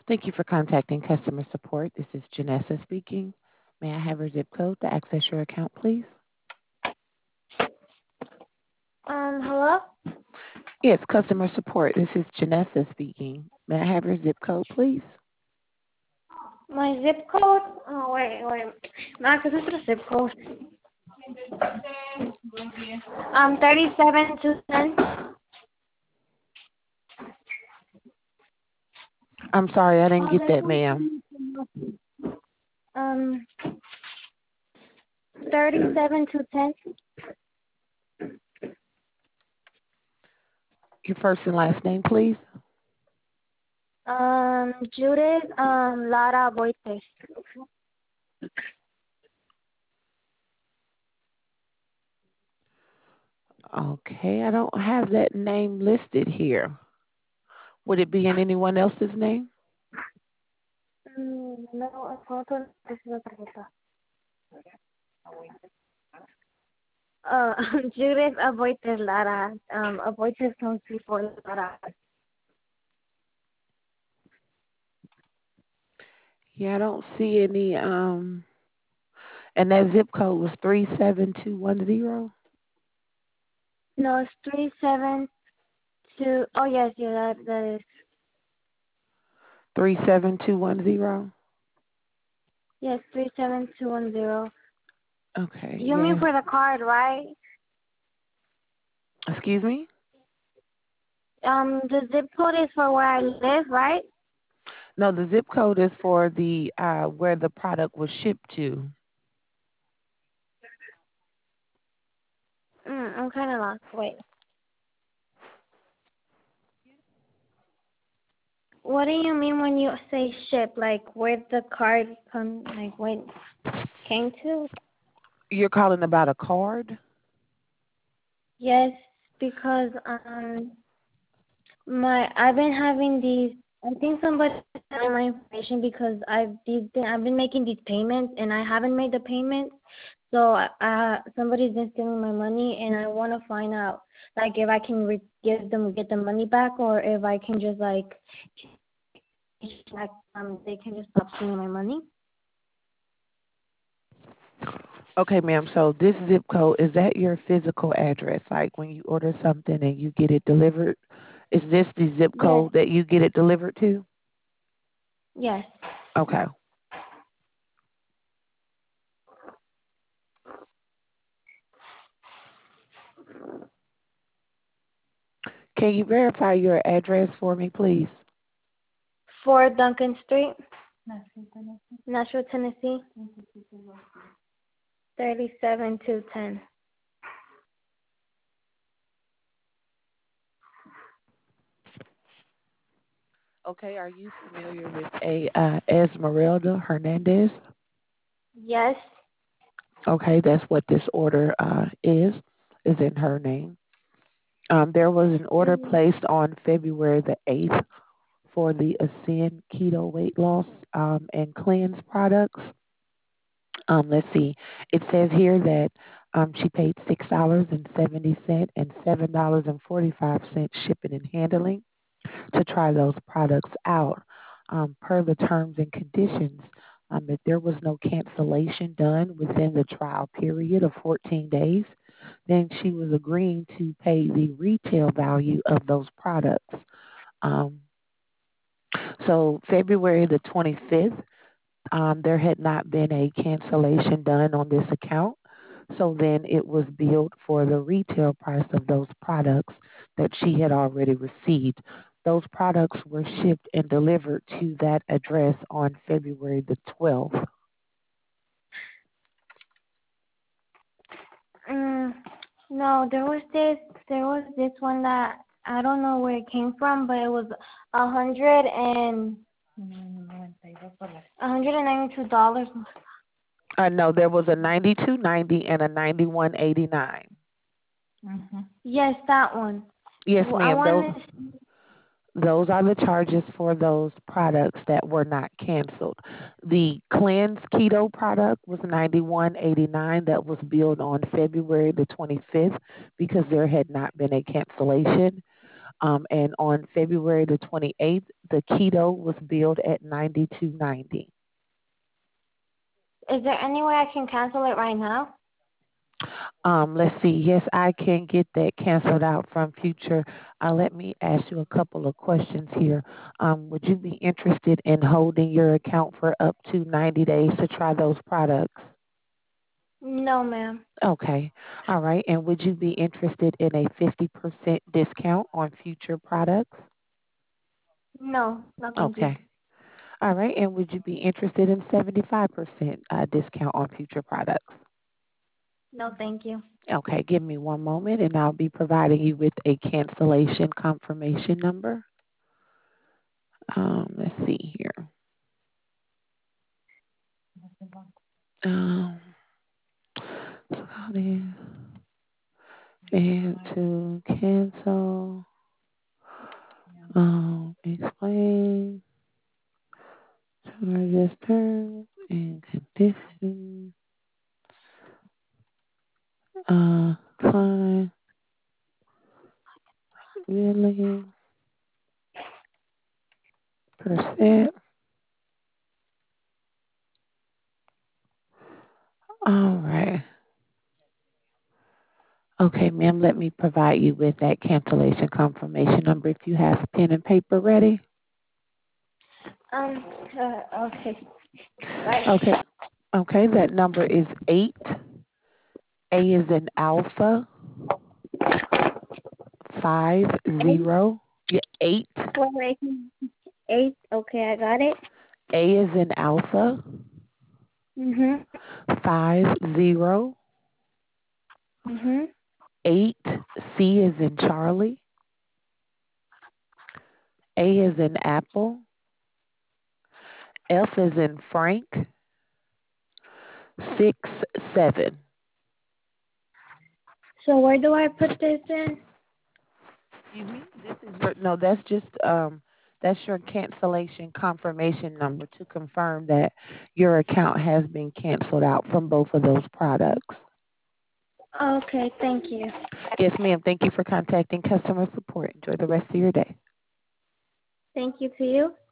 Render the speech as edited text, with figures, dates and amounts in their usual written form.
Thank you for contacting customer support. This is Janessa speaking. May I have your zip code to access your account, please? Hello? Yes, customer support. This is Janessa speaking. May I have your zip code, please? My zip code? Oh, wait. Max, is this the zip code? 37 I'm sorry, I didn't get that, ma'am. Um, 37 to 10. Your first and last name, please. Judith, Lara Boite. Okay, I don't have that name listed here. Would it be in anyone else's name? No, photo, this is la tarjeta. Uh, Judith Aboites Lara. Aboites comes before Lara. Yeah, I don't see any. And that zip code was 37210. No, it's 372. Oh, yes, yeah, that is. 37210. Yes, 37210. Okay, You mean yeah. for the card, right? Excuse me? The zip code is for where I live, right? No, the zip code is for the where the product was shipped to. I'm kind of lost. Wait. What do you mean when you say ship? Like where the card come? Like when came to? You're calling about a card? Yes, because I've been having these. I think somebody sent my information because I've been making these payments and I haven't made the payments. So somebody's been stealing my money and I want to find out like if I can get the money back or if I can just they can just stop stealing my money. Okay, ma'am. So this zip code, is that your physical address? Like when you order something and you get it delivered, is this the zip Yes, code that you get it delivered to? yes. Okay. Can you verify your address for me, please? 4 Duncan Street, Nashville, Tennessee, 37210. Okay. Are you familiar with a Esmeralda Hernandez? Yes. Okay, that's what this order is in her name. There was an order Mm, placed on February the 8th for the Ascend Keto Weight Loss and Cleanse products. Let's see. It says here that she paid $6.70 and $7.45 shipping and handling to try those products out. Per the terms and conditions, if there was no cancellation done within the trial period of 14 days, then she was agreeing to pay the retail value of those products. Um, so February the 25th, there had not been a cancellation done on this account. So then it was billed for the retail price of those products that she had already received. Those products were shipped and delivered to that address on February the 12th. mm, no, there was this one that I don't know where it came from, but it was $192. No, there was a 92.90 and a 91.89. Yes, that one. Yes, I ma'am. Those wanted. Those are the charges for those products that were not canceled. The Cleanse Keto product was 91.89. That was billed on February the 25th because there had not been a cancellation. And on February the 28th, the keto was billed at 92.90. Is there any way I can cancel it right now? Let's see. Yes, I can get that canceled out from future. Let me ask you a couple of questions here. Would you be interested in holding your account for up to 90 days to try those products? No, ma'am. Okay. All right. And would you be interested in a 50% discount on future products? No, no, thank you. Okay. All right. And would you be interested in 75% discount on future products? No, thank you. Okay. Give me one moment and I'll be providing you with a cancellation confirmation number. Let's see here. Um, and to cancel, explain charges, terms and conditions. Client really percent. All right. Okay, ma'am, let me provide you with that cancellation confirmation number if you have pen and paper ready. Um, okay. Right. Okay. Okay, that number is 8. A is in alpha, 8? 50. Yeah, 8. Wait. 8. Okay, I got it. A is in alpha, Mhm. 50. Mhm. 8. C is in Charlie. A is in apple. F is in Frank. 6, 7. So where do I put this in? Excuse me. This is your no. That's your cancellation confirmation number to confirm that your account has been canceled out from both of those products. Okay, thank you. Yes, ma'am. Thank you for contacting customer support. Enjoy the rest of your day. Thank you to you.